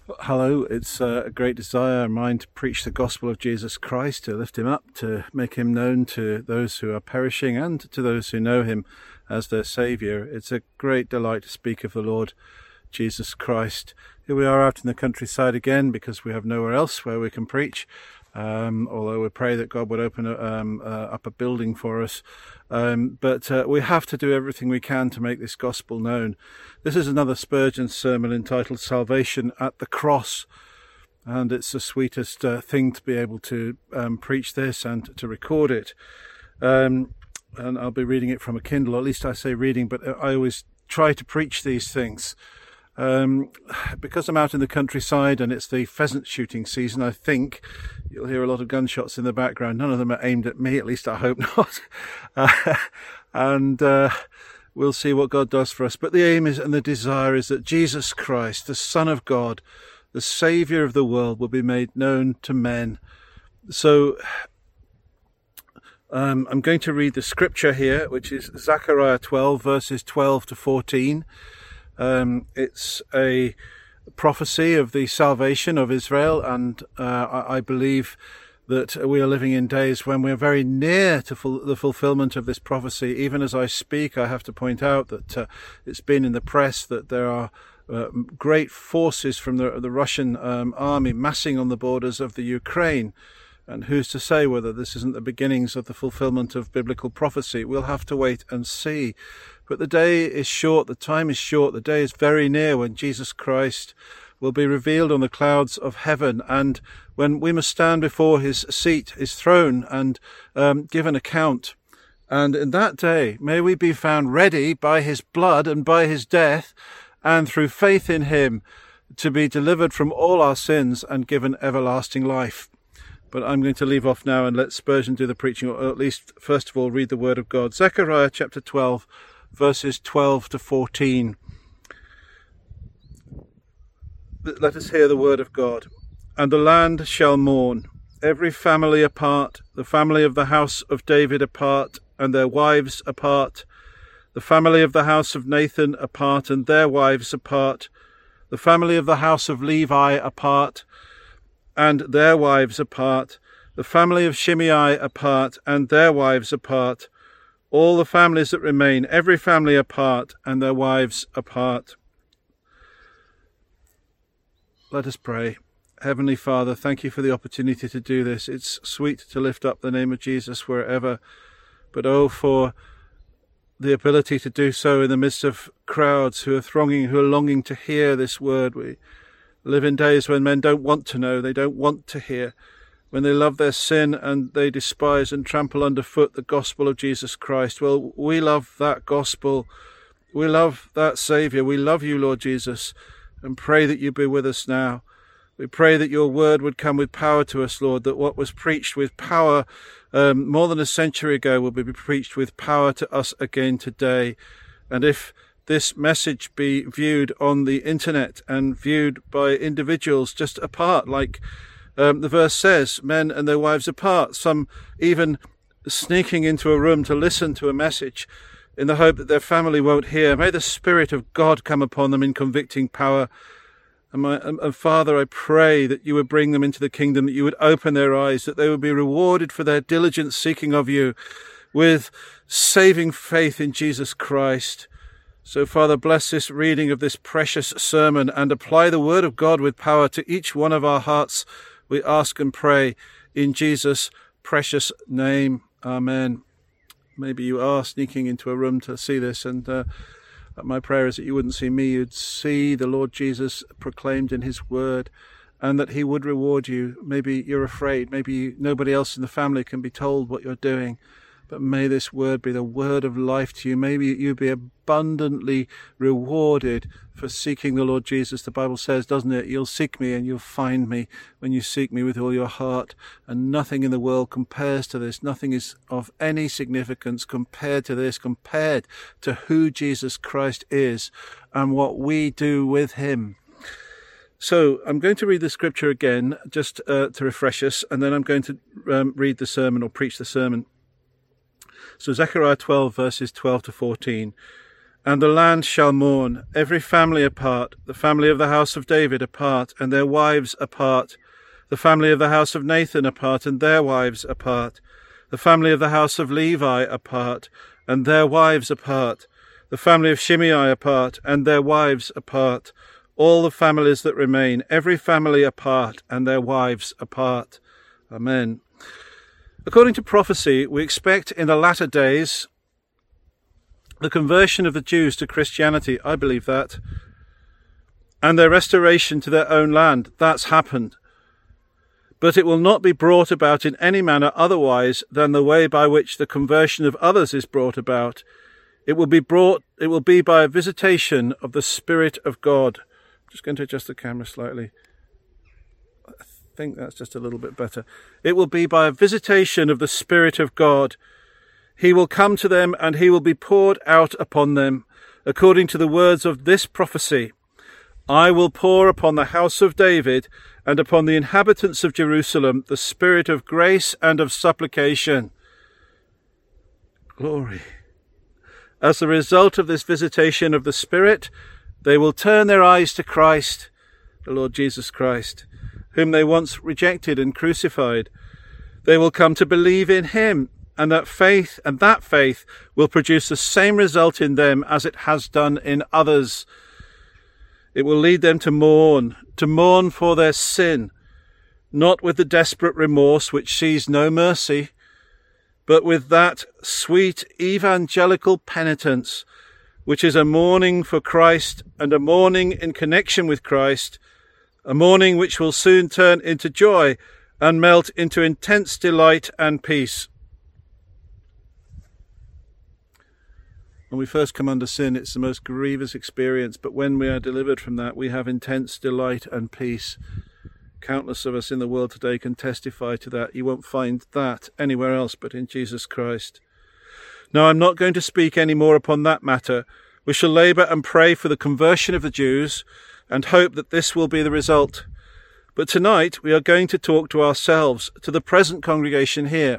Hello, it's a great desire of mine to preach the gospel of Jesus Christ, to lift him up, to make him known to those who are perishing and to those who know him as their Saviour. It's a great delight to speak of the Lord Jesus Christ. Here we are out in the countryside again because we have nowhere else where we can preach. Although we pray that God would open up a building for us. But we have to do everything we can to make this gospel known. This is another Spurgeon sermon entitled Salvation at the Cross. And it's the sweetest thing to be able to preach this and to record it. And I'll be reading it from a Kindle, or at least I say reading, but I always try to preach these things. Because I'm out in the countryside and it's the pheasant shooting season, I think you'll hear a lot of gunshots in the background. None of them are aimed at me, at least I hope not. And we'll see what God does for us. But the aim is and the desire is that Jesus Christ, the Son of God, the Saviour of the world, will be made known to men. So I'm going to read the scripture here, which is Zechariah 12, verses 12 to 14. It's a prophecy of the salvation of Israel, and I believe that we are living in days when we're very near to the fulfillment of this prophecy. Even as I speak, I have to point out that it's been in the press that there are great forces from the Russian army massing on the borders of the Ukraine. And who's to say whether this isn't the beginnings of the fulfillment of biblical prophecy? We'll have to wait and see. But the day is short, the time is short, the day is very near when Jesus Christ will be revealed on the clouds of heaven, and when we must stand before his seat, his throne, and give an account. And in that day, may we be found ready by his blood and by his death, and through faith in him, to be delivered from all our sins and given everlasting life. But I'm going to leave off now and let Spurgeon do the preaching, or at least, first of all, read the word of God. Zechariah chapter 12, verses 12 to 14. Let us hear the word of God. And the land shall mourn, every family apart, the family of the house of David apart, and their wives apart, the family of the house of Nathan apart, and their wives apart, the family of the house of Levi apart, and their wives apart, the family of Shimei apart, and their wives apart, all the families that remain, every family apart, and their wives apart. Let us pray. Heavenly Father, thank you for the opportunity to do this. It's sweet to lift up the name of Jesus wherever, but oh, for the ability to do so in the midst of crowds who are thronging, who are longing to hear this word. We live in days when men don't want to know, they don't want to hear, when they love their sin and they despise and trample underfoot the gospel of Jesus Christ. Well, we love that gospel. We love that Saviour. We love you, Lord Jesus, and pray that you be with us now. We pray that your word would come with power to us, Lord, that what was preached with power more than a century ago will be preached with power to us again today. And if this message be viewed on the internet and viewed by individuals just apart, like the verse says, men and their wives apart, some even sneaking into a room to listen to a message in the hope that their family won't hear. May the Spirit of God come upon them in convicting power. And Father, I pray that you would bring them into the kingdom, that you would open their eyes, that they would be rewarded for their diligent seeking of you with saving faith in Jesus Christ. So, Father, bless this reading of this precious sermon and apply the word of God with power to each one of our hearts. We ask and pray in Jesus' precious name. Amen. Maybe you are sneaking into a room to see this, and my prayer is that you wouldn't see me, you'd see the Lord Jesus proclaimed in his word, and that he would reward you. Maybe you're afraid, maybe nobody else in the family can be told what you're doing, but may this word be the word of life to you. Maybe you be abundantly rewarded for seeking the Lord Jesus. The Bible says, doesn't it? You'll seek me and you'll find me when you seek me with all your heart. And nothing in the world compares to this. Nothing is of any significance compared to this, compared to who Jesus Christ is and what we do with him. So I'm going to read the scripture again, just to refresh us, and then I'm going to read the sermon or preach the sermon. So Zechariah 12, verses 12 to 14. And the land shall mourn, every family apart, the family of the house of David apart, and their wives apart, the family of the house of Nathan apart, and their wives apart, the family of the house of Levi apart, and their wives apart, the family of Shimei apart, and their wives apart, all the families that remain, every family apart, and their wives apart. Amen. According to prophecy, we expect in the latter days the conversion of the Jews to Christianity. I believe that. And their restoration to their own land. That's happened. But it will not be brought about in any manner otherwise than the way by which the conversion of others is brought about. It will be by a visitation of the Spirit of God. I'm just going to adjust the camera slightly. I think that's just a little bit better. It will be by a visitation of the Spirit of God. He will come to them, and he will be poured out upon them, according to the words of this prophecy. I will pour upon the house of David and upon the inhabitants of Jerusalem the spirit of grace and of supplication. Glory. As a result of this visitation of the Spirit, they will turn their eyes to Christ, the Lord Jesus Christ, whom they once rejected and crucified. They will come to believe in him, and that faith will produce the same result in them as it has done in others. It will lead them to mourn for their sin, not with the desperate remorse which sees no mercy, but with that sweet evangelical penitence, which is a mourning for Christ and a mourning in connection with Christ, a mourning which will soon turn into joy and melt into intense delight and peace. When we first come under sin, it's the most grievous experience, but when we are delivered from that, we have intense delight and peace. Countless of us in the world today can testify to that. You won't find that anywhere else but in Jesus Christ. Now, I'm not going to speak any more upon that matter. We shall labour and pray for the conversion of the Jews and hope that this will be the result. But tonight we are going to talk to ourselves, to the present congregation here,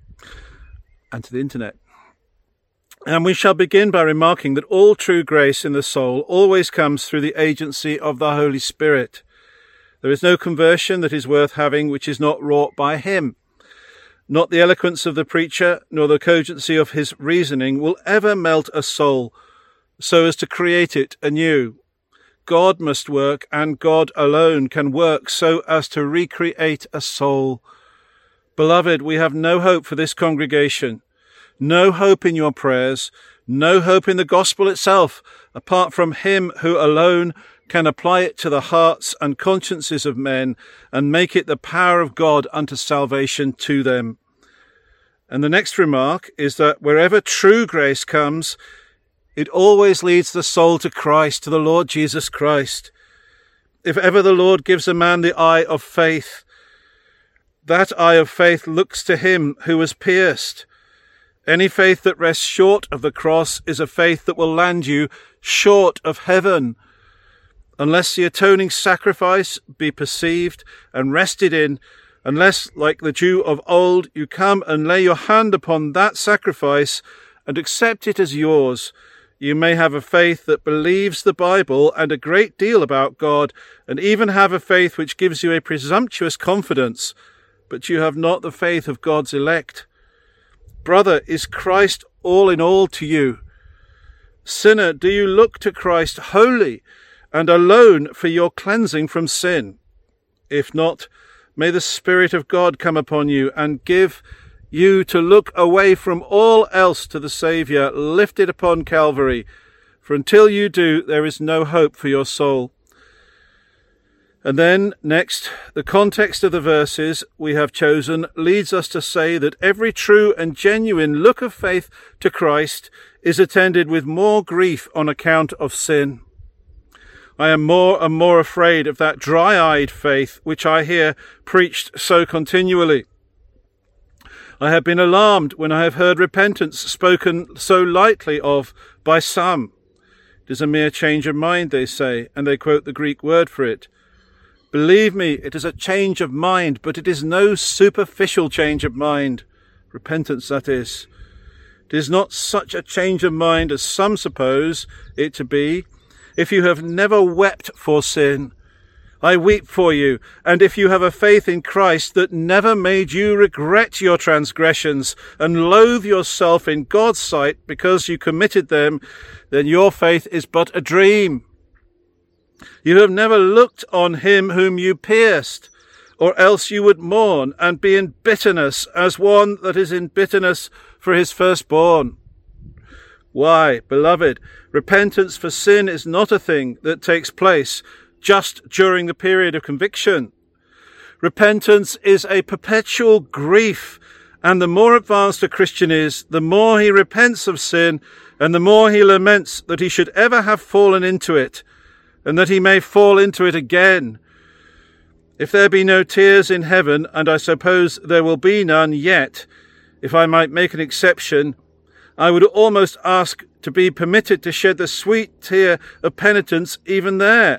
and to the internet. And we shall begin by remarking that all true grace in the soul always comes through the agency of the Holy Spirit. There is no conversion that is worth having which is not wrought by him. Not the eloquence of the preacher, nor the cogency of his reasoning will ever melt a soul so as to create it anew. God must work, and God alone can work so as to recreate a soul. Beloved, we have no hope for this congregation. No hope in your prayers, no hope in the gospel itself, apart from him who alone can apply it to the hearts and consciences of men and make it the power of God unto salvation to them. And the next remark is that wherever true grace comes, it always leads the soul to Christ, to the Lord Jesus Christ. If ever the Lord gives a man the eye of faith, that eye of faith looks to him who was pierced. Any faith that rests short of the cross is a faith that will land you short of heaven. Unless the atoning sacrifice be perceived and rested in, unless, like the Jew of old, you come and lay your hand upon that sacrifice and accept it as yours, you may have a faith that believes the Bible and a great deal about God, and even have a faith which gives you a presumptuous confidence, but you have not the faith of God's elect. Brother, is Christ all in all to you? Sinner, do you look to Christ wholly and alone for your cleansing from sin? If not, may the Spirit of God come upon you and give you to look away from all else to the Saviour lifted upon Calvary, for until you do, there is no hope for your soul. And then, next, the context of the verses we have chosen leads us to say that every true and genuine look of faith to Christ is attended with more grief on account of sin. I am more and more afraid of that dry-eyed faith which I hear preached so continually. I have been alarmed when I have heard repentance spoken so lightly of by some. It is a mere change of mind, they say, and they quote the Greek word for it. Believe me, it is a change of mind, but it is no superficial change of mind. Repentance, that is. It is not such a change of mind as some suppose it to be. If you have never wept for sin, I weep for you. And if you have a faith in Christ that never made you regret your transgressions and loathe yourself in God's sight because you committed them, then your faith is but a dream. You have never looked on him whom you pierced, or else you would mourn and be in bitterness as one that is in bitterness for his firstborn. Why, beloved, repentance for sin is not a thing that takes place just during the period of conviction. Repentance is a perpetual grief, and the more advanced a Christian is, the more he repents of sin, and the more he laments that he should ever have fallen into it, and that he may fall into it again. If there be no tears in heaven, and I suppose there will be none yet, if I might make an exception, I would almost ask to be permitted to shed the sweet tear of penitence even there.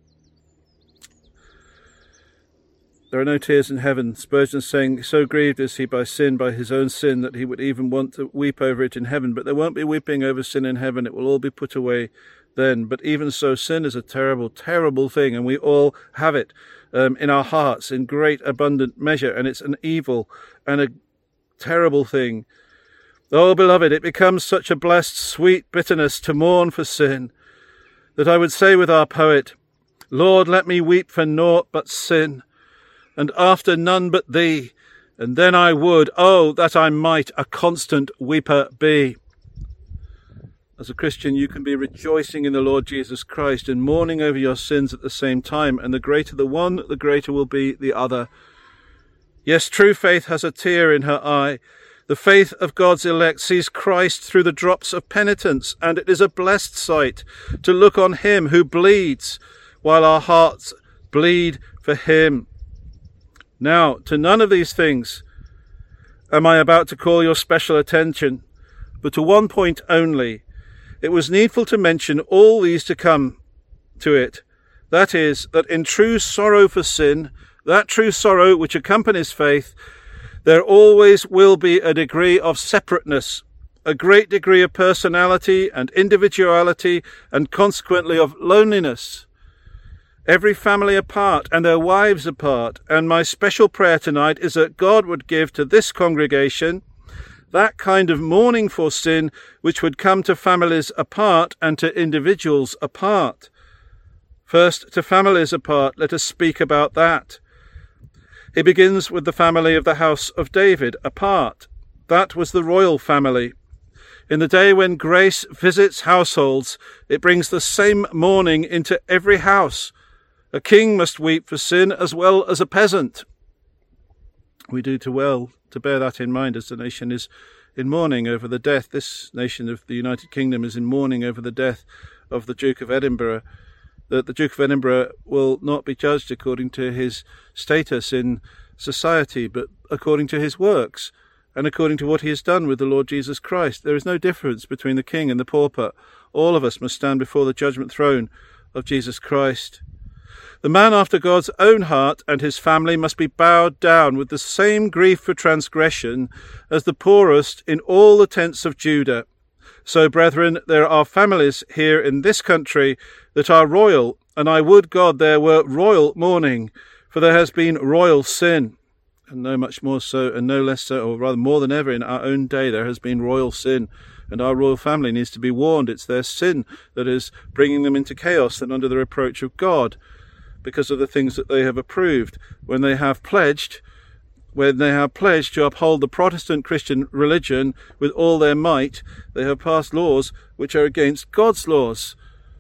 There are no tears in heaven. Spurgeon saying, so grieved is he by sin, by his own sin, that he would even want to weep over it in heaven. But there won't be weeping over sin in heaven. It will all be put away then. But even so, sin is a terrible, terrible thing, and we all have it in our hearts in great abundant measure, and it's an evil and a terrible thing. Oh, beloved, it becomes such a blessed, sweet bitterness to mourn for sin, that I would say with our poet, Lord, let me weep for naught but sin, and after none but thee, and then I would, oh, that I might a constant weeper be. As a Christian, you can be rejoicing in the Lord Jesus Christ and mourning over your sins at the same time, and the greater the one, the greater will be the other. Yes, true faith has a tear in her eye. The faith of God's elect sees Christ through the drops of penitence, and it is a blessed sight to look on him who bleeds, while our hearts bleed for him. Now, to none of these things am I about to call your special attention, but to one point only. It was needful to mention all these to come to it. That is, that in true sorrow for sin, that true sorrow which accompanies faith, there always will be a degree of separateness, a great degree of personality and individuality, and consequently of loneliness. Every family apart, and their wives apart, and my special prayer tonight is that God would give to this congregation that kind of mourning for sin which would come to families apart and to individuals apart. First, to families apart, let us speak about that. It begins with the family of the house of David apart. That was the royal family. In the day when grace visits households, it brings the same mourning into every house. A king must weep for sin as well as a peasant. We do too well to bear that in mind as the nation is in mourning over the death. This nation of the United Kingdom is in mourning over the death of the Duke of Edinburgh. That the Duke of Edinburgh will not be judged according to his status in society, but according to his works and according to what he has done with the Lord Jesus Christ. There is no difference between the king and the pauper. All of us must stand before the judgment throne of Jesus Christ. The man after God's own heart and his family must be bowed down with the same grief for transgression as the poorest in all the tents of Judah. So, brethren, there are families here in this country that are royal, and I would God there were royal mourning, for there has been royal sin. And no much more so, and no less so, or rather more than ever in our own day, there has been royal sin. And our royal family needs to be warned. It's their sin that is bringing them into chaos and under the reproach of God, because of the things that they have approved. When they have pledged to uphold the Protestant Christian religion with all their might, they have passed laws which are against God's laws.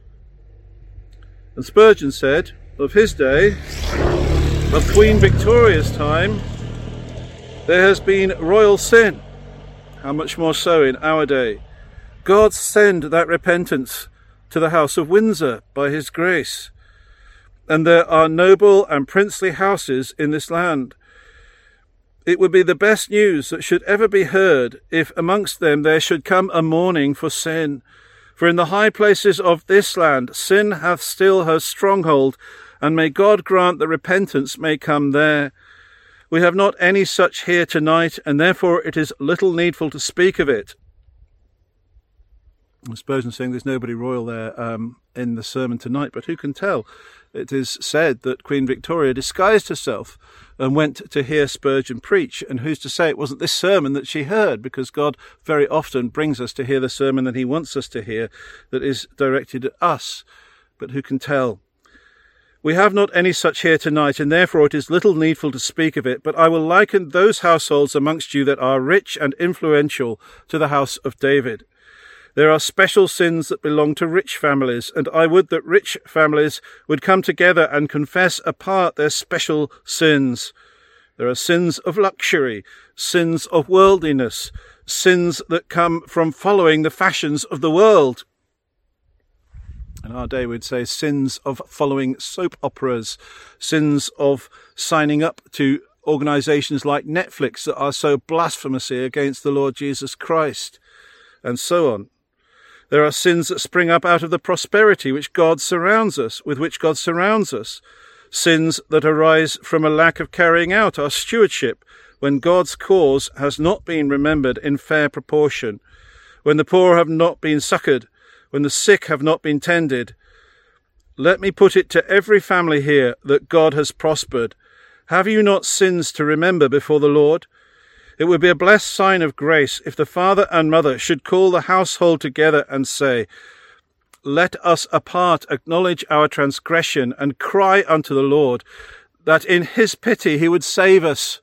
And Spurgeon said of his day, of Queen Victoria's time, there has been royal sin. How much more so in our day? God send that repentance to the house of Windsor by his grace. And there are noble and princely houses in this land. It would be the best news that should ever be heard if amongst them there should come a mourning for sin. For in the high places of this land sin hath still her stronghold, and may God grant that repentance may come there. We have not any such here tonight, and therefore it is little needful to speak of it. I suppose I'm saying there's nobody royal there in the sermon tonight, but who can tell? It is said that Queen Victoria disguised herself and went to hear Spurgeon preach, and who's to say it wasn't this sermon that she heard, because God very often brings us to hear the sermon that he wants us to hear that is directed at us, but who can tell? We have not any such here tonight, and therefore it is little needful to speak of it, but I will liken those households amongst you that are rich and influential to the house of David. There are special sins that belong to rich families, and I would that rich families would come together and confess apart their special sins. There are sins of luxury, sins of worldliness, sins that come from following the fashions of the world. In our day we'd say sins of following soap operas, sins of signing up to organisations like Netflix that are so blasphemously against the Lord Jesus Christ, and so on. There are sins that spring up out of the prosperity with which God surrounds us, sins that arise from a lack of carrying out our stewardship when God's cause has not been remembered in fair proportion, when the poor have not been succoured, when the sick have not been tended. Let me put it to every family here that God has prospered. Have you not sins to remember before the Lord? It would be a blessed sign of grace if the father and mother should call the household together and say, let us apart acknowledge our transgression and cry unto the Lord, that in his pity he would save us.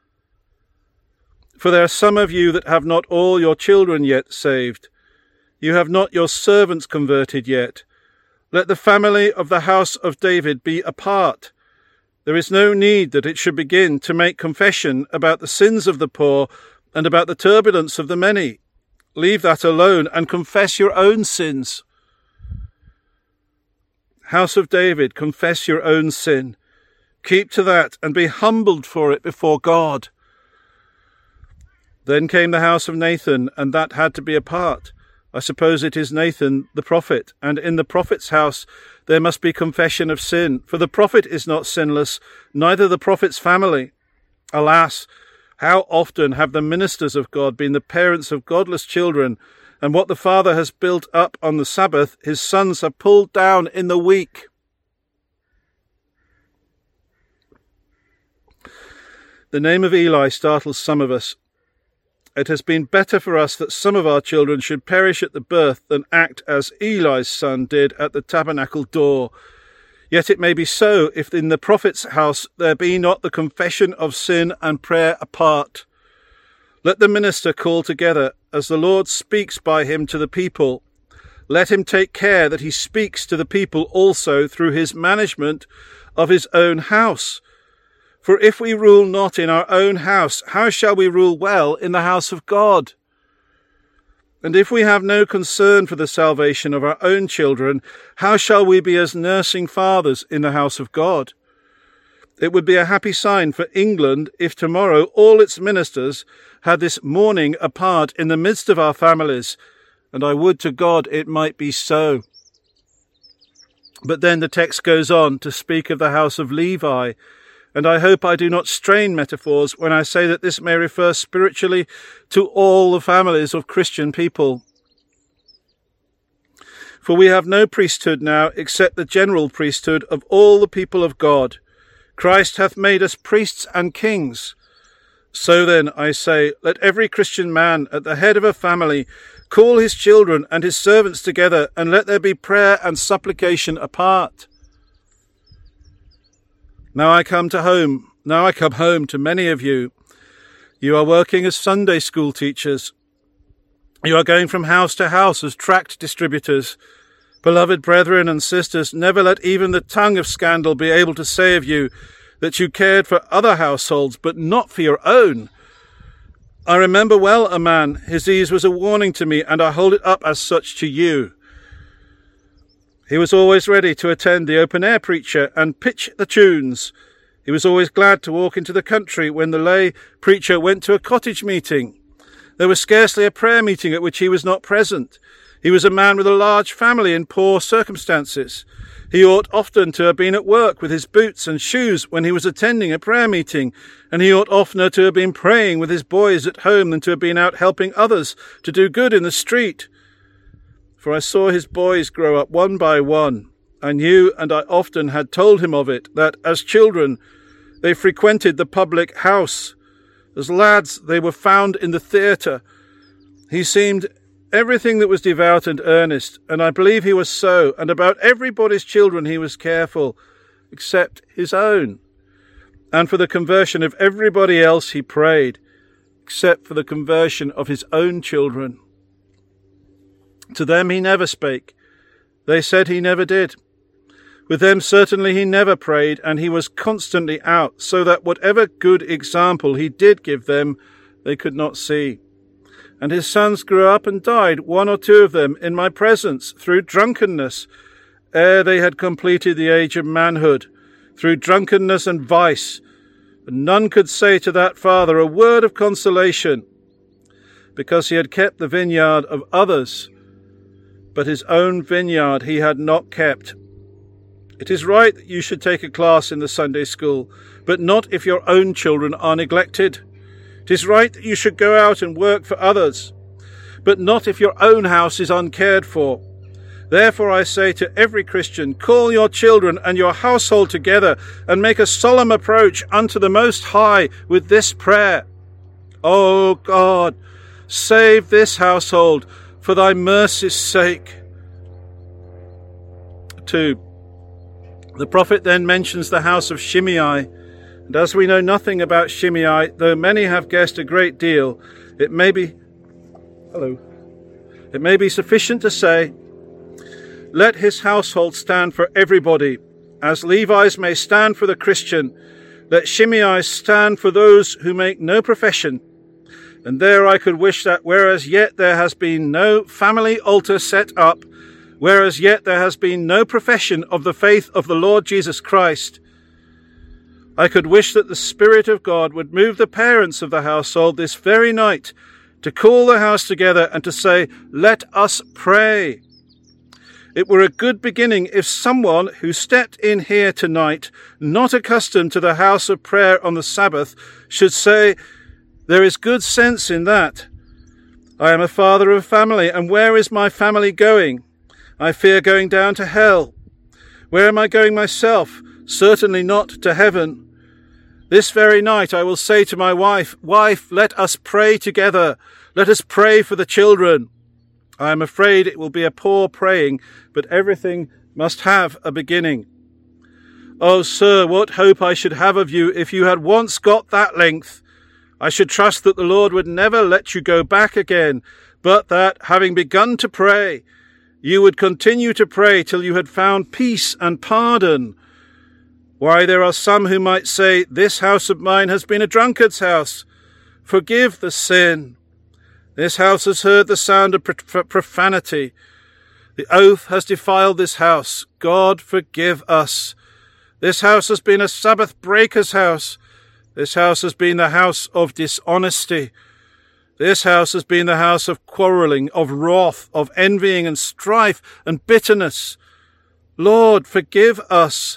For there are some of you that have not all your children yet saved. You have not your servants converted yet. Let the family of the house of David be apart. There is no need that it should begin to make confession about the sins of the poor and about the turbulence of the many. Leave that alone and confess your own sins. House of David, confess your own sin. Keep to that and be humbled for it before God. Then came the house of Nathan, and that had to be apart. I suppose it is Nathan the prophet, and in the prophet's house there must be confession of sin, for the prophet is not sinless, neither the prophet's family. Alas, how often have the ministers of God been the parents of godless children, and what the father has built up on the Sabbath, his sons have pulled down in the week. The name of Eli startles some of us. It has been better for us that some of our children should perish at the birth than act as Eli's son did at the tabernacle door. Yet it may be so if in the prophet's house there be not the confession of sin and prayer apart. Let the minister call together as the Lord speaks by him to the people. Let him take care that he speaks to the people also through his management of his own house. For if we rule not in our own house, how shall we rule well in the house of God? And if we have no concern for the salvation of our own children, how shall we be as nursing fathers in the house of God? It would be a happy sign for England if tomorrow all its ministers had this mourning apart in the midst of our families, and I would to God it might be so. But then the text goes on to speak of the house of Levi, and I hope I do not strain metaphors when I say that this may refer spiritually to all the families of Christian people. For we have no priesthood now except the general priesthood of all the people of God. Christ hath made us priests and kings. So then, I say, let every Christian man at the head of a family call his children and his servants together, and let there be prayer and supplication apart. Now I come home to many of you. You are working as Sunday school teachers. You are going from house to house as tract distributors. Beloved brethren and sisters, never let even the tongue of scandal be able to say of you that you cared for other households, but not for your own. I remember well a man, his ease was a warning to me, and I hold it up as such to you. He was always ready to attend the open-air preacher and pitch the tunes. He was always glad to walk into the country when the lay preacher went to a cottage meeting. There was scarcely a prayer meeting at which he was not present. He was a man with a large family in poor circumstances. He ought often to have been at work with his boots and shoes when he was attending a prayer meeting, and he ought oftener to have been praying with his boys at home than to have been out helping others to do good in the street. For I saw his boys grow up one by one. I knew, and I often had told him of it, that as children they frequented the public house. As lads they were found in the theatre. He seemed everything that was devout and earnest, and I believe he was so, and about everybody's children he was careful, except his own. And for the conversion of everybody else he prayed, except for the conversion of his own children. To them he never spake. They said he never did. With them certainly he never prayed, and he was constantly out, so that whatever good example he did give them, they could not see. And his sons grew up and died, 1 or 2 of them, in my presence, through drunkenness, ere they had completed the age of manhood, through drunkenness and vice. And none could say to that father a word of consolation, because he had kept the vineyard of others, but his own vineyard he had not kept. It is right that you should take a class in the Sunday school, but not if your own children are neglected. It is right that you should go out and work for others, but not if your own house is uncared for. Therefore I say to every Christian, call your children and your household together, and make a solemn approach unto the Most High with this prayer. O God, save this household for thy mercy's sake. 2. The prophet then mentions the house of Shimei, and as we know nothing about Shimei, though many have guessed a great deal, it may be sufficient to say, let his household stand for everybody, as Levi's may stand for the Christian. Let Shimei's stand for those who make no profession. And there I could wish that whereas yet there has been no family altar set up, whereas yet there has been no profession of the faith of the Lord Jesus Christ, I could wish that the Spirit of God would move the parents of the household this very night to call the house together and to say, let us pray. It were a good beginning if someone who stepped in here tonight, not accustomed to the house of prayer on the Sabbath, should say, there is good sense in that. I am a father of a family, and where is my family going? I fear going down to hell. Where am I going myself? Certainly not to heaven. This very night I will say to my wife, wife, let us pray together. Let us pray for the children. I am afraid it will be a poor praying, but everything must have a beginning. Oh, sir, what hope I should have of you if you had once got that length. I should trust that the Lord would never let you go back again, but that, having begun to pray, you would continue to pray till you had found peace and pardon. Why, there are some who might say, this house of mine has been a drunkard's house. Forgive the sin. This house has heard the sound of profanity. The oath has defiled this house. God forgive us. This house has been a Sabbath breaker's house. This house has been the house of dishonesty. This house has been the house of quarrelling, of wrath, of envying and strife and bitterness. Lord, forgive us.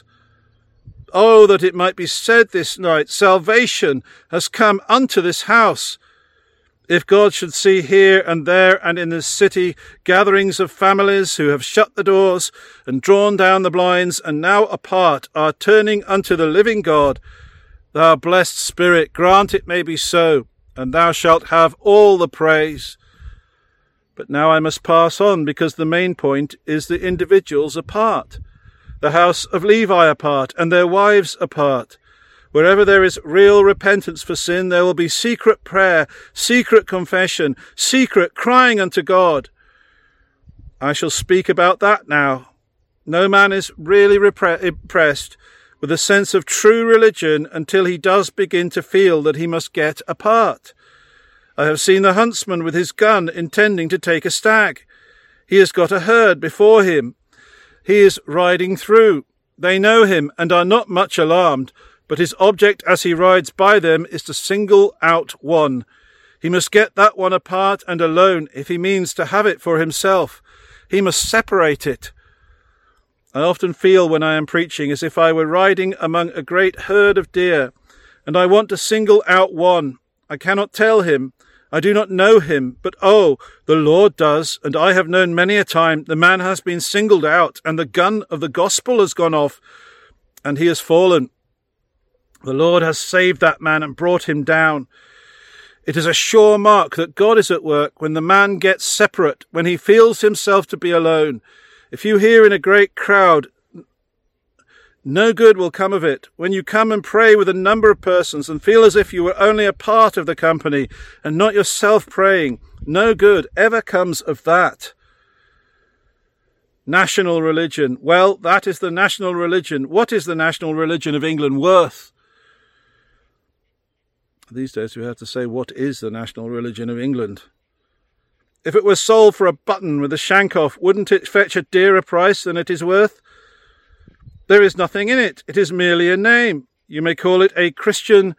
Oh, that it might be said this night, salvation has come unto this house. If God should see here and there and in this city gatherings of families who have shut the doors and drawn down the blinds and now apart are turning unto the living God, thou blessed Spirit, grant it may be so, and thou shalt have all the praise. But now I must pass on, because the main point is the individuals apart, the house of Levi apart, and their wives apart. Wherever there is real repentance for sin, there will be secret prayer, secret confession, secret crying unto God. I shall speak about that now. No man is really impressed with a sense of true religion until he does begin to feel that he must get apart. I have seen the huntsman with his gun intending to take a stag. He has got a herd before him. He is riding through. They know him and are not much alarmed, but his object as he rides by them is to single out one. He must get that one apart and alone if he means to have it for himself. He must separate it. I often feel when I am preaching as if I were riding among a great herd of deer, and I want to single out one. I cannot tell him, I do not know him, but oh, the Lord does, and I have known many a time the man has been singled out, and the gun of the gospel has gone off, and he has fallen. The Lord has saved that man and brought him down. It is a sure mark that God is at work when the man gets separate, when he feels himself to be alone. If you hear in a great crowd, no good will come of it. When you come and pray with a number of persons and feel as if you were only a part of the company and not yourself praying, no good ever comes of that. National religion. Well, that is the national religion. What is the national religion of England worth? These days we have to say, what is the national religion of England? If it were sold for a button with a shank off, wouldn't it fetch a dearer price than it is worth? There is nothing in it. It is merely a name. You may call it a Christian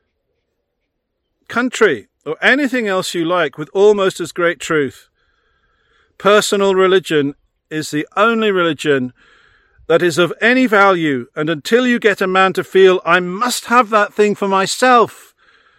country or anything else you like with almost as great truth. Personal religion is the only religion that is of any value, and until you get a man to feel, I must have that thing for myself,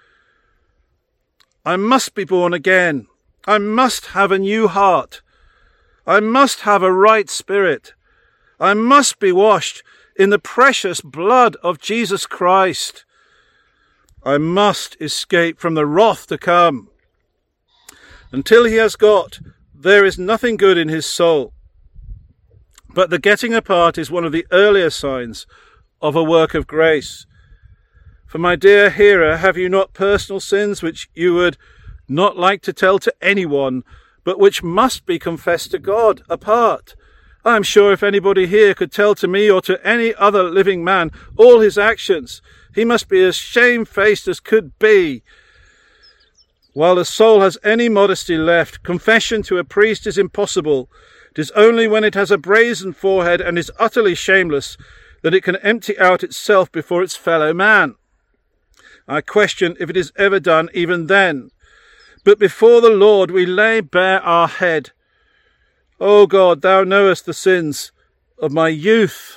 I must be born again, I must have a new heart, I must have a right spirit, I must be washed in the precious blood of Jesus Christ, I must escape from the wrath to come. Until he has got, there is nothing good in his soul. But the getting apart is one of the earlier signs of a work of grace. For my dear hearer, have you not personal sins which you would not like to tell to anyone, but which must be confessed to God apart? I am sure if anybody here could tell to me or to any other living man all his actions, he must be as shamefaced as could be. While the soul has any modesty left, confession to a priest is impossible. It is only when it has a brazen forehead and is utterly shameless that it can empty out itself before its fellow man. I question if it is ever done even then. But before the Lord we lay bare our head. O God, thou knowest the sins of my youth.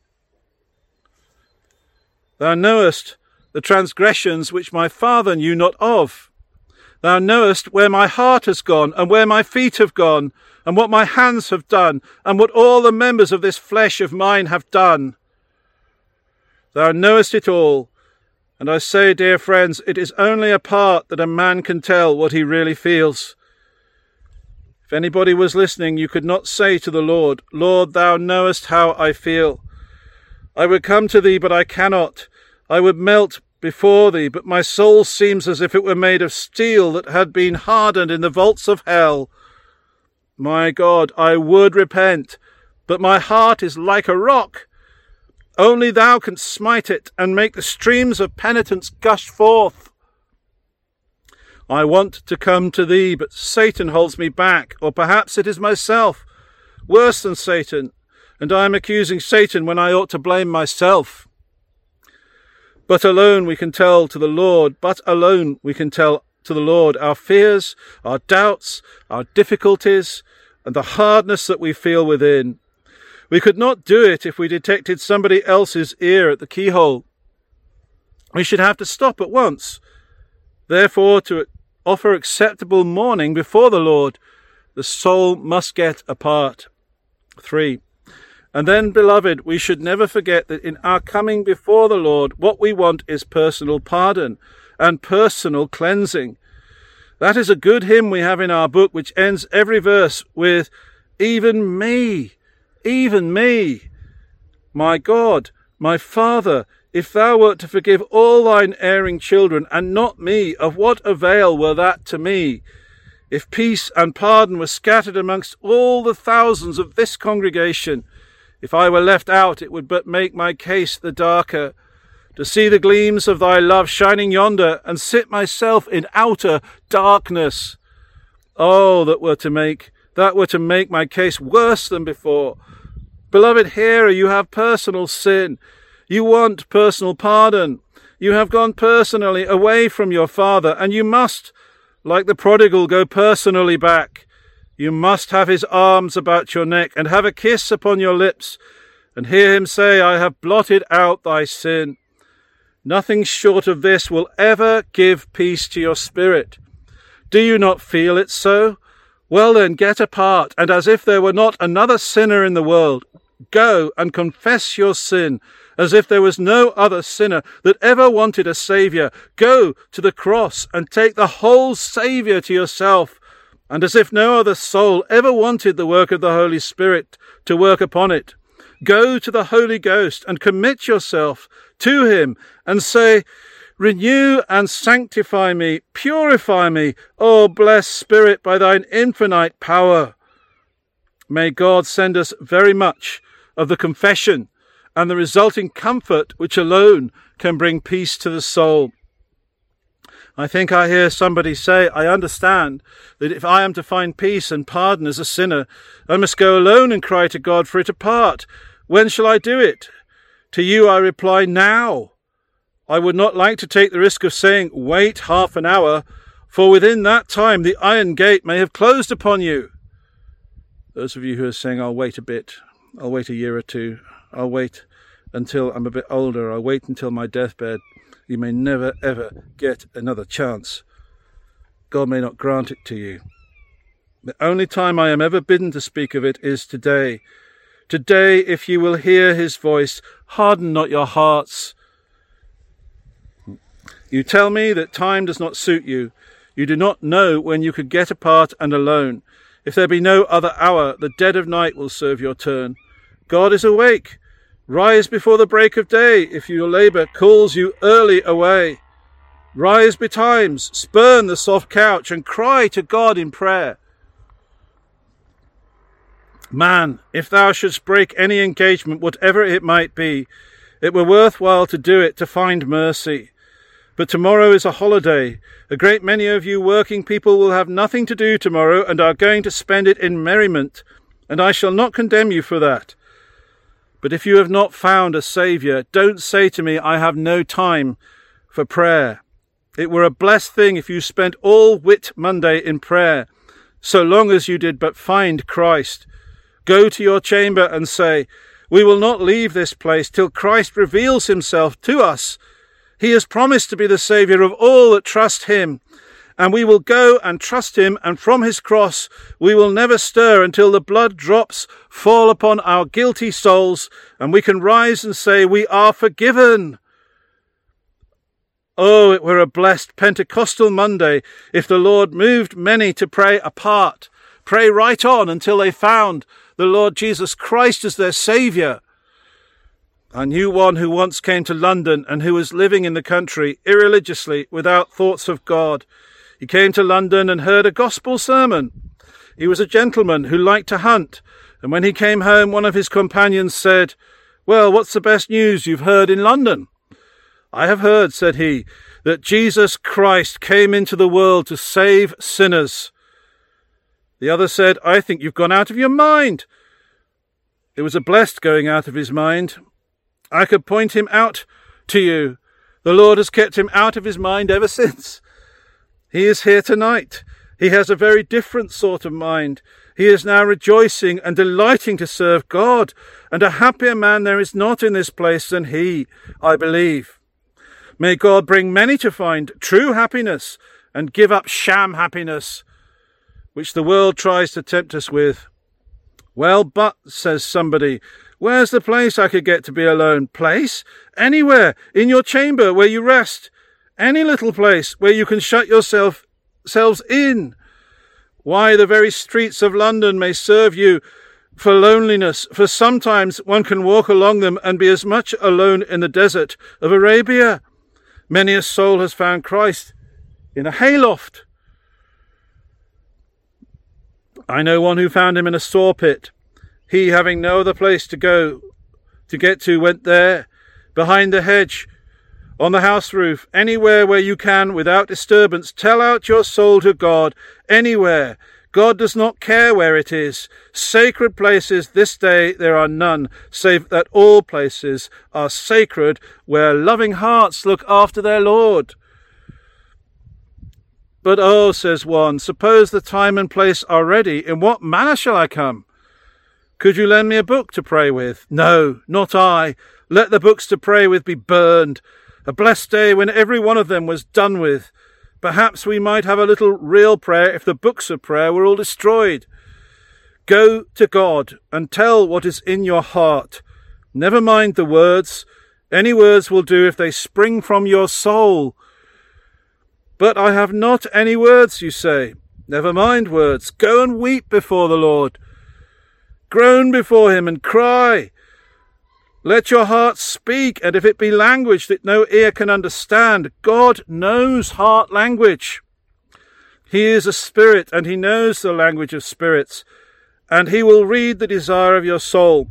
Thou knowest the transgressions which my father knew not of. Thou knowest where my heart has gone, and where my feet have gone, and what my hands have done, and what all the members of this flesh of mine have done. Thou knowest it all, and I say, dear friends, it is only a part that a man can tell what he really feels. If anybody was listening, you could not say to the Lord, Lord, thou knowest how I feel. I would come to thee, but I cannot. I would melt before thee, but my soul seems as if it were made of steel that had been hardened in the vaults of hell. My God, I would repent, but my heart is like a rock. Only thou canst smite it and make the streams of penitence gush forth. I want to come to thee, but Satan holds me back, or perhaps it is myself, worse than Satan, and I am accusing Satan when I ought to blame myself. But alone we can tell to the Lord, our fears, our doubts, our difficulties, and the hardness that we feel within. We could not do it if we detected somebody else's ear at the keyhole. We should have to stop at once. Therefore, to offer acceptable mourning before the Lord, the soul must get apart. 3. And then, beloved, we should never forget that in our coming before the Lord, what we want is personal pardon and personal cleansing. That is a good hymn we have in our book, which ends every verse with, even me, my God, my Father, if thou wert to forgive all thine erring children, and not me, of what avail were that to me? If peace and pardon were scattered amongst all the thousands of this congregation, if I were left out, it would but make my case the darker. To see the gleams of thy love shining yonder, and sit myself in outer darkness. Oh, that were to make my case worse than before. Beloved hearer, you have personal sin. You want personal pardon. You have gone personally away from your Father, and you must, like the prodigal, go personally back. You must have his arms about your neck, and have a kiss upon your lips, and hear him say, I have blotted out thy sin. Nothing short of this will ever give peace to your spirit. Do you not feel it so? Well then, get apart, and as if there were not another sinner in the world, go and confess your sin, as if there was no other sinner that ever wanted a Saviour. Go to the cross and take the whole Saviour to yourself, and as if no other soul ever wanted the work of the Holy Spirit to work upon it. Go to the Holy Ghost and commit yourself to him and say, renew and sanctify me, purify me, O blessed Spirit, by thine infinite power. May God send us very much of the confession and the resulting comfort which alone can bring peace to the soul. I think I hear somebody say, I understand that if I am to find peace and pardon as a sinner, I must go alone and cry to God for it apart. When shall I do it? To you I reply, now. I would not like to take the risk of saying, wait half an hour, for within that time the iron gate may have closed upon you. Those of you who are saying, I'll wait a bit, I'll wait a year or two, I'll wait until I'm a bit older, I'll wait until my deathbed, you may never ever get another chance. God may not grant it to you. The only time I am ever bidden to speak of it is today. Today, if you will hear his voice, harden not your hearts. You tell me that time does not suit you. You do not know when you could get apart and alone. If there be no other hour, the dead of night will serve your turn. God is awake. Rise before the break of day, if your labour calls you early away. Rise betimes, spurn the soft couch, and cry to God in prayer. Man, if thou shouldst break any engagement, whatever it might be, it were worthwhile to do it to find mercy. But tomorrow is a holiday. A great many of you working people will have nothing to do tomorrow and are going to spend it in merriment, and I shall not condemn you for that. But if you have not found a Saviour, don't say to me, I have no time for prayer. It were a blessed thing if you spent all Whit Monday in prayer, so long as you did but find Christ. Go to your chamber and say, we will not leave this place till Christ reveals himself to us. He has promised to be the Saviour of all that trust him, and we will go and trust him, and from his cross we will never stir until the blood drops fall upon our guilty souls, and we can rise and say, we are forgiven. Oh, it were a blessed Pentecostal Monday if the Lord moved many to pray apart, pray right on until they found the Lord Jesus Christ as their Saviour. I knew one who once came to London and who was living in the country irreligiously without thoughts of God. He came to London and heard a gospel sermon. He was a gentleman who liked to hunt, and when he came home, one of his companions said, well, what's the best news you've heard in London? I have heard, said he, that Jesus Christ came into the world to save sinners. The other said, I think you've gone out of your mind. It was a blessed going out of his mind. I could point him out to you. The Lord has kept him out of his mind ever since. He is here tonight. He has a very different sort of mind. He is now rejoicing and delighting to serve God, and a happier man there is not in this place than he, I believe. May God bring many to find true happiness and give up sham happiness, which the world tries to tempt us with. Well, but, says somebody, where's the place I could get to be alone? Place? Anywhere, in your chamber where you rest. Any little place where you can shut yourselves in. Why, the very streets of London may serve you for loneliness, for sometimes one can walk along them and be as much alone in the desert of Arabia. Many a soul has found Christ in a hayloft. I know one who found him in a saw pit. He, having no other place to get to, went there, behind the hedge, on the house roof, anywhere where you can, without disturbance. Tell out your soul to God, anywhere. God does not care where it is. Sacred places this day there are none, save that all places are sacred, where loving hearts look after their Lord. But, oh, says one, suppose the time and place are ready, in what manner shall I come? Could you lend me a book to pray with? No, not I. Let the books to pray with be burned. A blessed day when every one of them was done with. Perhaps we might have a little real prayer if the books of prayer were all destroyed. Go to God and tell what is in your heart. Never mind the words. Any words will do if they spring from your soul. But I have not any words, you say. Never mind words. Go and weep before the Lord. Groan before him and cry. Let your heart speak, and if it be language that no ear can understand, God knows heart language. He is a spirit, and he knows the language of spirits, and he will read the desire of your soul.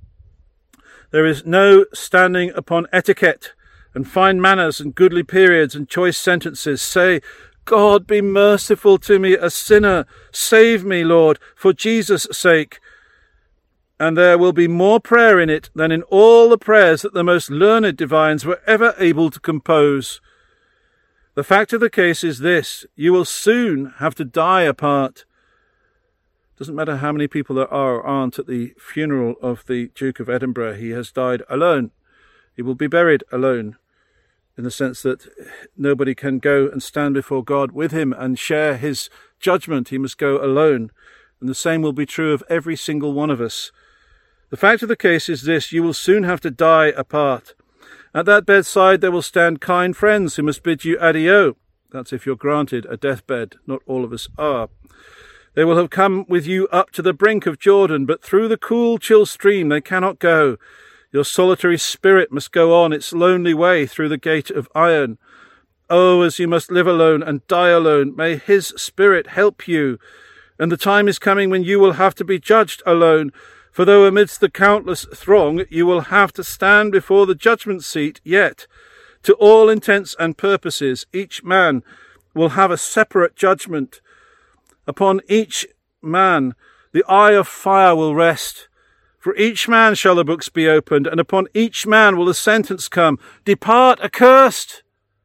There is no standing upon etiquette, and fine manners, and goodly periods, and choice sentences. Say, God, be merciful to me, a sinner. Save me, Lord, for Jesus' sake. And there will be more prayer in it than in all the prayers that the most learned divines were ever able to compose. The fact of the case is this: you will soon have to die apart. Doesn't matter how many people there are or aren't at the funeral of the Duke of Edinburgh, he has died alone. He will be buried alone, in the sense that nobody can go and stand before God with him and share his judgment. He must go alone. And the same will be true of every single one of us. The fact of the case is this: you will soon have to die apart. At that bedside there will stand kind friends who must bid you adieu. That's if you're granted a deathbed. Not all of us are. They will have come with you up to the brink of Jordan, but through the cool, chill stream they cannot go. Your solitary spirit must go on its lonely way through the gate of iron. Oh, as you must live alone and die alone, may his spirit help you. And the time is coming when you will have to be judged alone. For though amidst the countless throng you will have to stand before the judgment seat, yet, to all intents and purposes, each man will have a separate judgment. Upon each man the eye of fire will rest. For each man shall the books be opened, and upon each man will the sentence come, Depart accursed!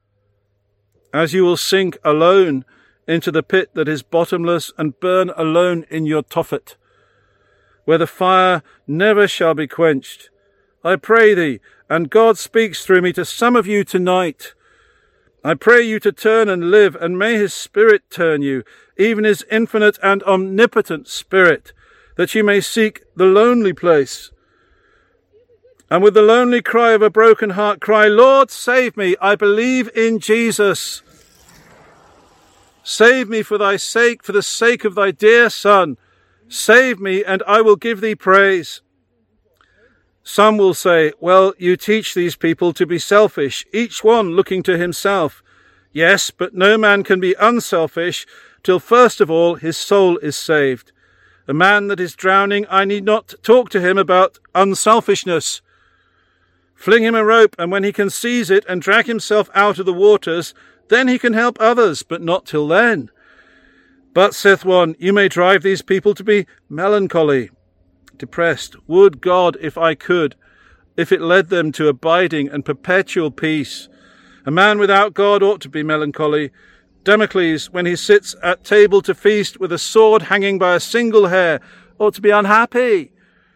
As you will sink alone into the pit that is bottomless, and burn alone in your Tophet, where the fire never shall be quenched. I pray thee, and God speaks through me to some of you tonight, I pray you to turn and live, and may his Spirit turn you, even his infinite and omnipotent Spirit, that you may seek the lonely place. And with the lonely cry of a broken heart, cry, Lord, save me, I believe in Jesus. Save me for thy sake, for the sake of thy dear Son. Save me, and I will give thee praise. Some will say, well, you teach these people to be selfish, each one looking to himself. Yes, but no man can be unselfish till first of all his soul is saved. A man that is drowning, I need not talk to him about unselfishness. Fling him a rope, and when he can seize it and drag himself out of the waters, then he can help others, but not till then. But, saith one, you may drive these people to be melancholy, depressed. Would God, if I could, if it led them to abiding and perpetual peace. A man without God ought to be melancholy. Damocles, when he sits at table to feast with a sword hanging by a single hair, ought to be unhappy.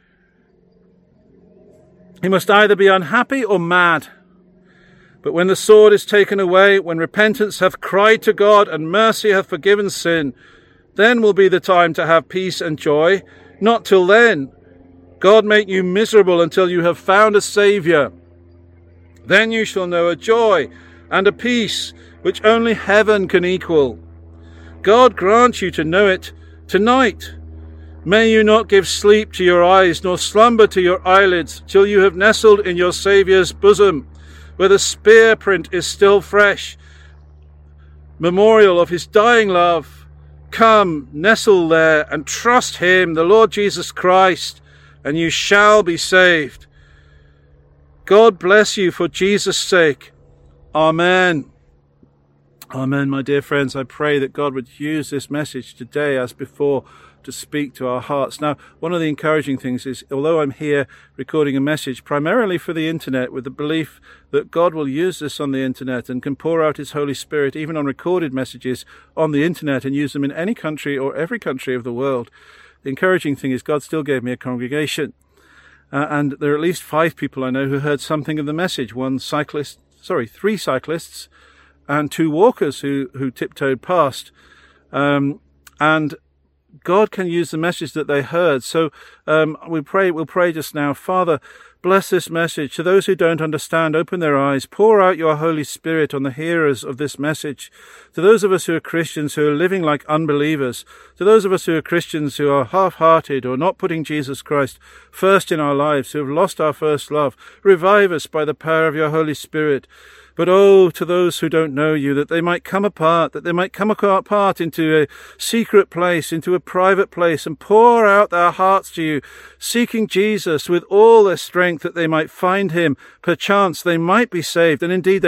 He must either be unhappy or mad. But when the sword is taken away, when repentance hath cried to God and mercy hath forgiven sin, then will be the time to have peace and joy. Not till then. God make you miserable until you have found a Saviour. Then you shall know a joy and a peace which only heaven can equal. God grant you to know it tonight. May you not give sleep to your eyes, nor slumber to your eyelids, till you have nestled in your Saviour's bosom, where the spear print is still fresh, memorial of his dying love. Come, nestle there, and trust him, the Lord Jesus Christ, and you shall be saved. God bless you for Jesus' sake. Amen. Amen, my dear friends. I pray that God would use this message today as before to speak to our hearts. Now, one of the encouraging things is, although I'm here recording a message primarily for the internet with the belief that God will use this on the internet and can pour out his Holy Spirit even on recorded messages on the internet and use them in any country or every country of the world, the encouraging thing is God still gave me a congregation. And there are at least 5 people I know who heard something of the message. 3 cyclists, and two walkers who tiptoed past. And God can use the message that they heard. So we'll pray just now. Father, bless this message. To those who don't understand, open their eyes. Pour out your Holy Spirit on the hearers of this message. To those of us who are Christians who are living like unbelievers, to those of us who are Christians who are half-hearted or not putting Jesus Christ first in our lives, who have lost our first love, revive us by the power of your Holy Spirit. But oh, to those who don't know you, that they might come apart into a secret place, into a private place, and pour out their hearts to you, seeking Jesus with all their strength, that they might find him. Perchance they might be saved, and indeed